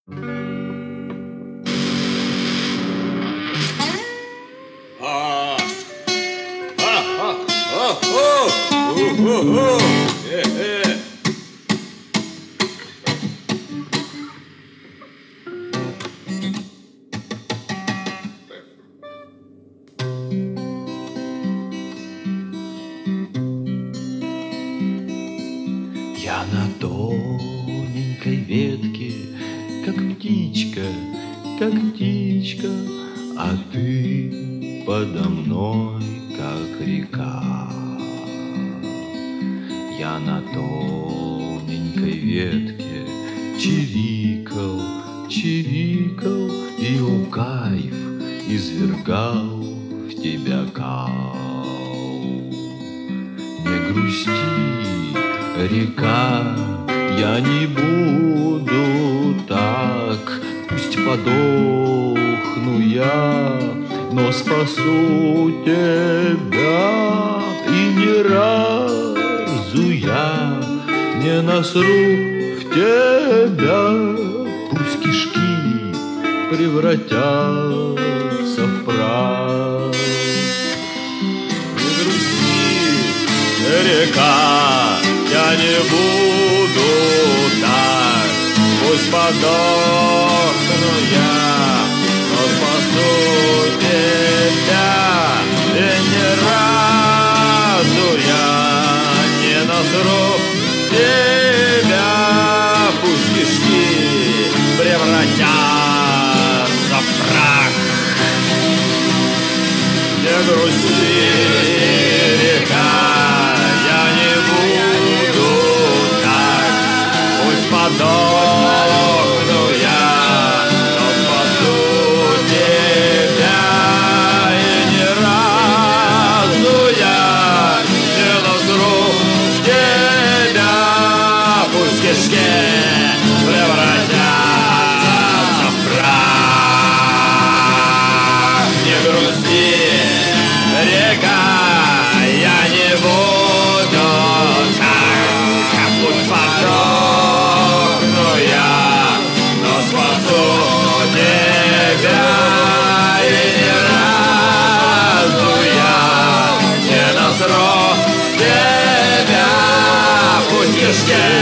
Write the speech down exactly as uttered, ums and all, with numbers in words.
А, а, а, а, о, у, у, у, э, э. Я на тоненькой ветке, как птичка, как птичка, а ты подо мной, как река. Я на тоненькой ветке чирикал, чирикал и у кайф извергал в тебя кал. Не грусти, река, я не буду так, пусть подохну я, но спасу тебя. И ни разу я не насру в тебя, пусть кишки превратятся в прах. Не грусти, река, я не буду так, пусть подохну я, но спасу тебя. И ни разу я не насру тебя, пусть кишки превратятся в прах. Не грусти, река, я не буду так, пусть подохну я, но спасу тебя. И ни разу я не насру тебя, пусть кишки превратятся в прах. Не грусти, река, я не буду так, пусть подохну я, но спасу тебя. И ни разу я не насру тебя, пусть кишки